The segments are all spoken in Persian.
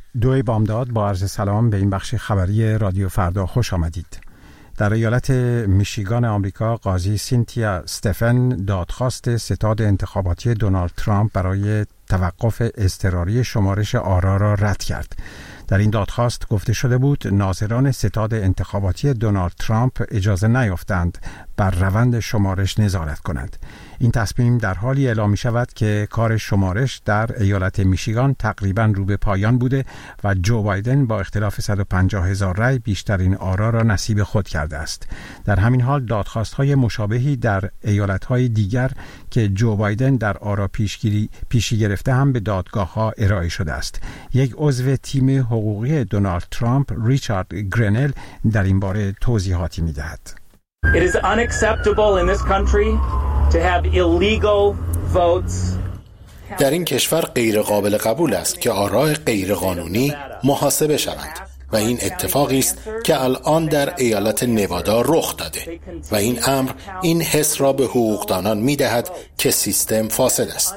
دوی بامداد با عرض سلام به این بخش خبری رادیو فردا خوش آمدید. در ایالت میشیگان آمریکا قاضی سینتیا استفن دادخواست ستاد انتخاباتی دونالد ترامپ برای توقف اضطراری شمارش آرا را رد کرد. در این دادخواست گفته شده بود ناظران ستاد انتخاباتی دونالد ترامپ اجازه نیافتند بر روند شمارش نظارت کنند. این تصمیم در حالی اعلام می شود که کار شمارش در ایالت میشیگان تقریباً رو به پایان بوده و جو بایدن با اختلاف 150,000 رای بیشترین آرا را نصیب خود کرده است. در همین حال دادخواست‌های مشابهی در ایالت‌های دیگر که جو بایدن در آرا پیشی گرفته هم به دادگاه‌ها ارائه شده است. یک عضو تیم حقوقی دونالد ترامپ ریچارد گرنل در این باره توضیحاتی می‌دهد. It is unacceptable in this country to have illegal votes. در این کشور غیر قابل قبول است که آراء غیر قانونی محاسبه شوند و این اتفاقی است که الان در ایالت نوادا رخ داده و این امر این حس را به حقوقدانان می‌دهد که سیستم فاسد است.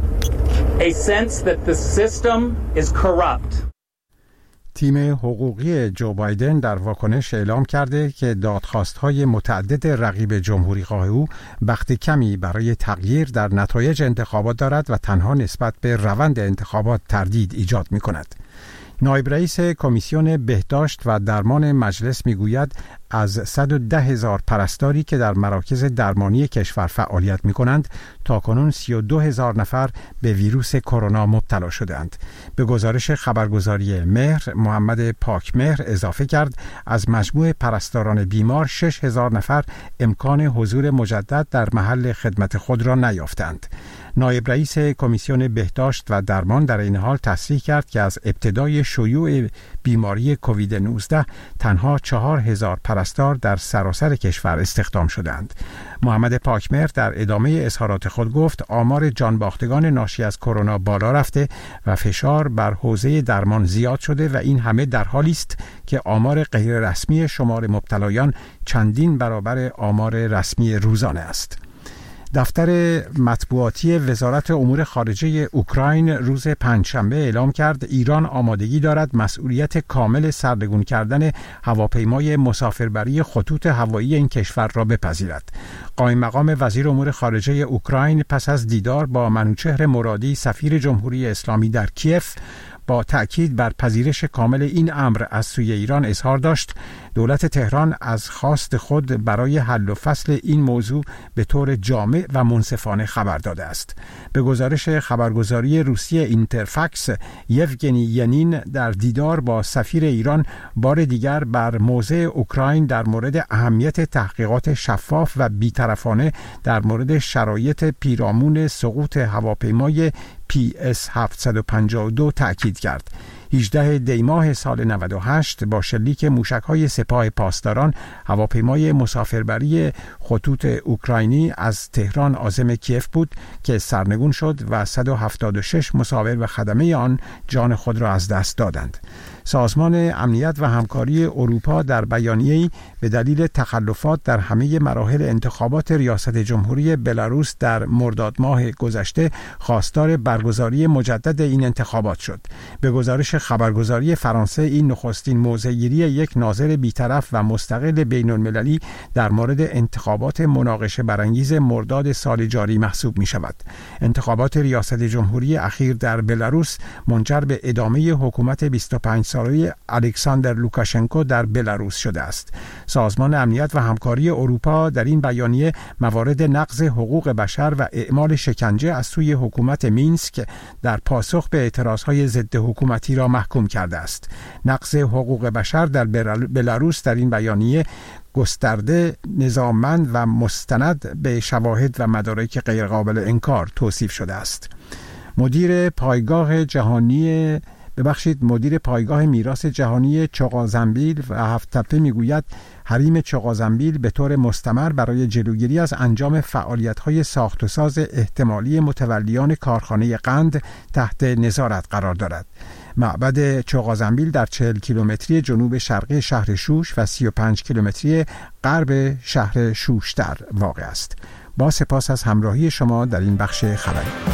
A sense that the system is corrupt. تیم حقوقی جو بایدن در واکنش اعلام کرده که دادخواست‌های متعدد رقیب جمهوری‌خواه او بخت کمی برای تغییر در نتایج انتخابات دارد و تنها نسبت به روند انتخابات تردید ایجاد می‌کند. نایب رئیس کمیسیون بهداشت و درمان مجلس میگوید از 110,000 پرستاری که در مراکز درمانی کشور فعالیت می‌کنند تاکنون 32,000 نفر به ویروس کرونا مبتلا شدند. به گزارش خبرگزاری مهر محمد پاکمهر اضافه کرد از مجموع پرستاران بیمار 6,000 نفر امکان حضور مجدد در محل خدمت خود را نیافتند. نایب رئیس کمیسیون بهداشت و درمان در این حال تصریح کرد که از ابتدای شیوع بیماری کووید 19 تنها 4,000 پرستار در سراسر کشور استخدام شدند. محمد پاکمهر در ادامه اظهارات خود گفت آمار جانباختگان ناشی از کرونا بالا رفته و فشار بر حوزه درمان زیاد شده و این همه در حالی است که آمار غیر رسمی شمار مبتلایان چندین برابر آمار رسمی روزانه است. دفتر مطبوعاتی وزارت امور خارجه اوکراین روز پنجشنبه اعلام کرد ایران آمادگی دارد مسئولیت کامل سرنگون کردن هواپیمای مسافربری خطوط هوایی این کشور را بپذیرد. قائم مقام وزیر امور خارجه اوکراین پس از دیدار با منوچهر مرادی سفیر جمهوری اسلامی در کیف با تأکید بر پذیرش کامل این امر از سوی ایران اظهار داشت دولت تهران از خواست خود برای حل و فصل این موضوع به طور جامع و منصفانه خبر داده است. به گزارش خبرگزاری روسی اینترفکس یوگنی ینین در دیدار با سفیر ایران بار دیگر بر موضع اوکراین در مورد اهمیت تحقیقات شفاف و بی‌طرفانه در مورد شرایط پیرامون سقوط هواپیمای PS-752 تأکید کرد. 18 دیماه سال 98 با شلیک موشک‌های سپاه پاسداران هواپیمای مسافربری خطوط اوکراینی از تهران عازم کیف بود که سرنگون شد و 176 مسافر و خدمه آن جان خود را از دست دادند. سازمان امنیت و همکاری اروپا در بیانیه‌ای به دلیل تخلفات در همه مراحل انتخابات ریاست جمهوری بلاروس در مرداد ماه گذشته خواستار برگزاری مجدد این انتخابات شد. به گزارش خبرگزاری فرانسه این نخستین موضع‌گیری یک ناظر بی‌طرف و مستقل بین‌المللی در مورد انتخابات مناقشه برانگیز مرداد سال جاری محسوب می‌شود. انتخابات ریاست جمهوری اخیر در بلاروس منجر به ادامه حکومت 25 ساله الکساندر لوکاشنکو در بلاروس شده است. سازمان امنیت و همکاری اروپا در این بیانیه موارد نقض حقوق بشر و اعمال شکنجه از سوی حکومت مینسک در پاسخ به اعتراضهای ضد حکومتی را محکوم کرده است. نقض حقوق بشر در بلاروس در این بیانیه گسترده، نظاممند و مستند به شواهد و مدارک غیرقابل انکار توصیف شده است. مدیر پایگاه میراث جهانی چغازنبیل و هفت‌تپه میگوید حریم چغازنبیل به طور مستمر برای جلوگیری از انجام فعالیت‌های ساخت و ساز احتمالی متولیان کارخانه قند تحت نظارت قرار دارد. معبد چغازنبیل در 40 کیلومتری جنوب شرقی شهر شوش و 35 کیلومتری غرب شهر شوشتر واقع است. با سپاس از همراهی شما در این بخش خبری.